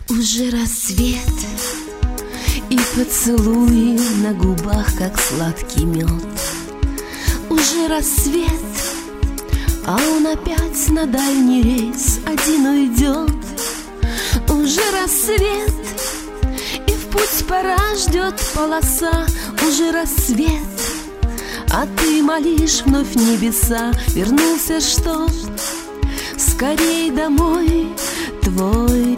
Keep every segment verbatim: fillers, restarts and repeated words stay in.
Уже рассвет, и поцелуи на губах, как сладкий мед. Уже рассвет, а он опять на дальний рейс один уйдет. Уже рассвет, и в путь пора ждет полоса. Уже рассвет, а ты молишь вновь небеса. Вернулся, чтоб скорей домой твой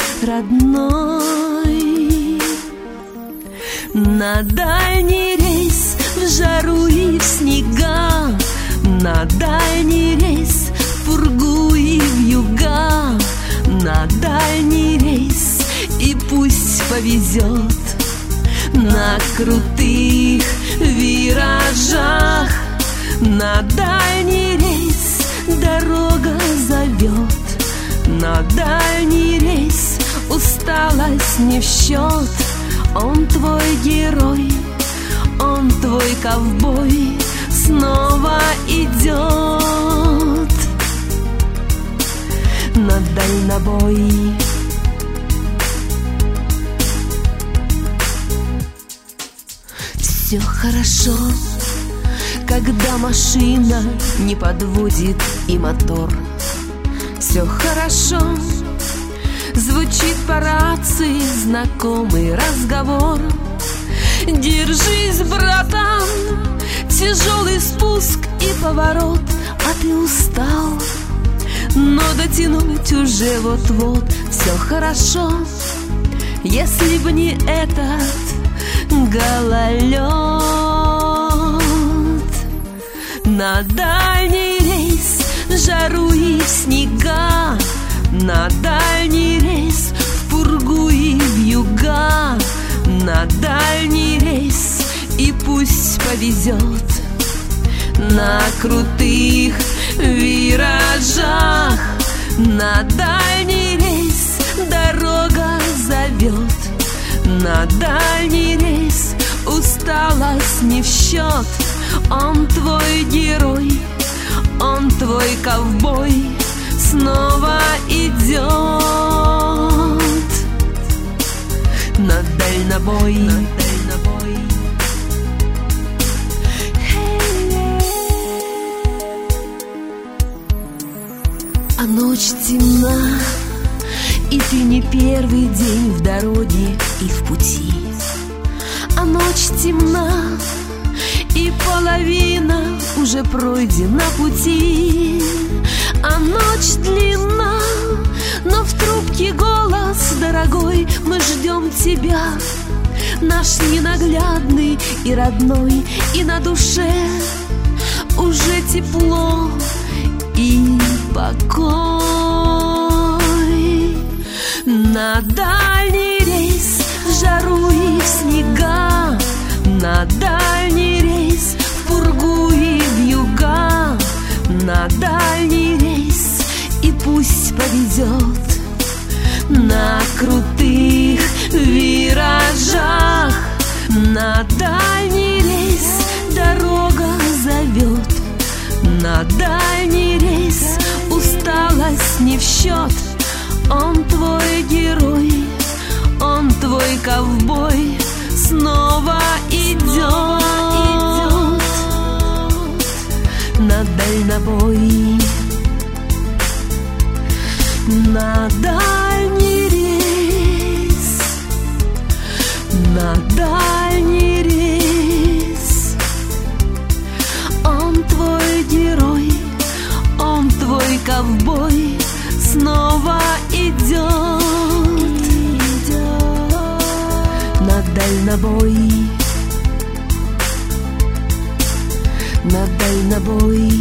родной. На дальний рейс, в жару и в снега, на дальний рейс, в пургу и в юга, на дальний рейс, и пусть повезет. На крутых виражах, на дальний рейс дорога зовет. На дальний рейс усталость не в счет. Он твой герой, он твой ковбой, снова идет на дальнобой. Все хорошо, когда машина не подводит и мотор. Все хорошо, звучит по рации знакомый разговор. Держись, братан, тяжелый спуск и поворот, а ты устал, но дотянуть уже вот-вот. Все хорошо, если б не этот гололед. На дальний рейс, в жару и в снега, на дальний рейс, в пургу и в юга, на дальний рейс, и пусть повезет. На крутых виражах, на дальний рейс дорога зовет. На дальний рейс усталость не в счет. Он твой герой, он твой ковбой, снова идет на дальнобой. На дальнобой. А ночь темна, и ты не первый день в дороге и в пути. А ночь темна, и половина уже пройдена пути. А ночь длинна, но в трубке голос дорогой. Мы ждем тебя, наш ненаглядный и родной. И на душе уже тепло и покой. На дальний рейс, в жару и в снега, на дальний рейс, в пургу и в юга, на дальний рейс, и пусть повезет. На крутых виражах, на дальний рейс дорога зовет. На дальний рейс усталость не в счет. Он твой герой, он твой ковбой, снова идет на дальнобой. На дальний рейс, на дальний рейс. Он твой герой, он твой ковбой, снова идет на дальнобой. На дальнобой.